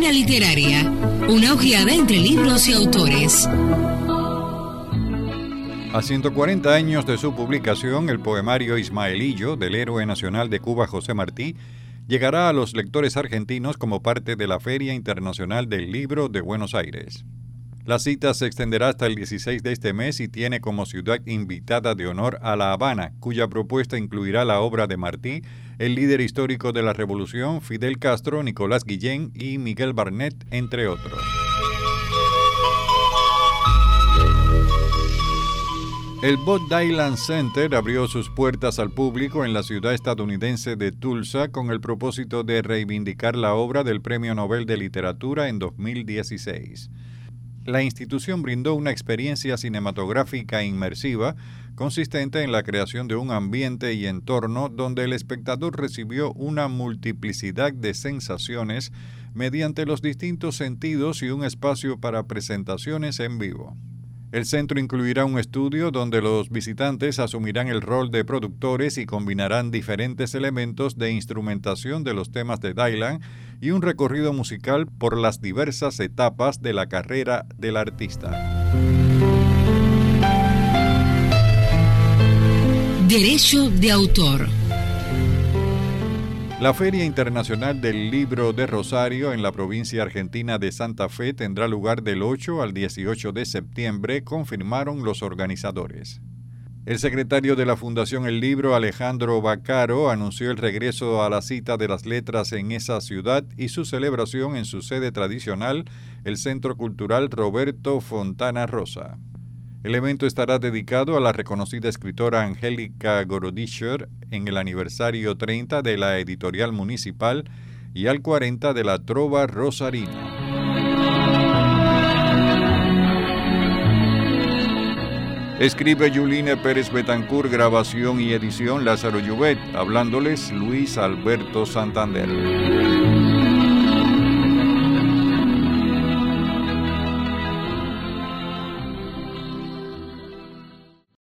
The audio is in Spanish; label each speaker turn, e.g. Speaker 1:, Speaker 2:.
Speaker 1: Escena Literaria, una ojeada entre libros y autores.
Speaker 2: A 140 años de su publicación, el poemario Ismaelillo del héroe nacional de Cuba José Martí llegará a los lectores argentinos como parte de la Feria Internacional del Libro de Buenos Aires. La cita se extenderá hasta el 16 de este mes y tiene como ciudad invitada de honor a La Habana, cuya propuesta incluirá la obra de Martí, el líder histórico de la Revolución, Fidel Castro, Nicolás Guillén y Miguel Barnet, entre otros. El Bob Dylan Center abrió sus puertas al público en la ciudad estadounidense de Tulsa con el propósito de reivindicar la obra del Premio Nobel de Literatura en 2016. La institución brindó una experiencia cinematográfica inmersiva consistente en la creación de un ambiente y entorno donde el espectador recibió una multiplicidad de sensaciones mediante los distintos sentidos y un espacio para presentaciones en vivo. El centro incluirá un estudio donde los visitantes asumirán el rol de productores y combinarán diferentes elementos de instrumentación de los temas de Dylan y un recorrido musical por las diversas etapas de la carrera del artista.
Speaker 1: Derecho de autor.
Speaker 2: La Feria Internacional del Libro de Rosario en la provincia argentina de Santa Fe tendrá lugar del 8 al 18 de septiembre, confirmaron los organizadores. El secretario de la Fundación El Libro, Alejandro Baccaro, anunció el regreso a la cita de las letras en esa ciudad y su celebración en su sede tradicional, el Centro Cultural Roberto Fontana Rosa. El evento estará dedicado a la reconocida escritora Angélica Gorodischer en el aniversario 30 de la editorial municipal y al 40 de la trova rosarina. Escribe Yuline Pérez Betancourt, grabación y edición Lázaro Llubet, hablándoles Luis Alberto Santander.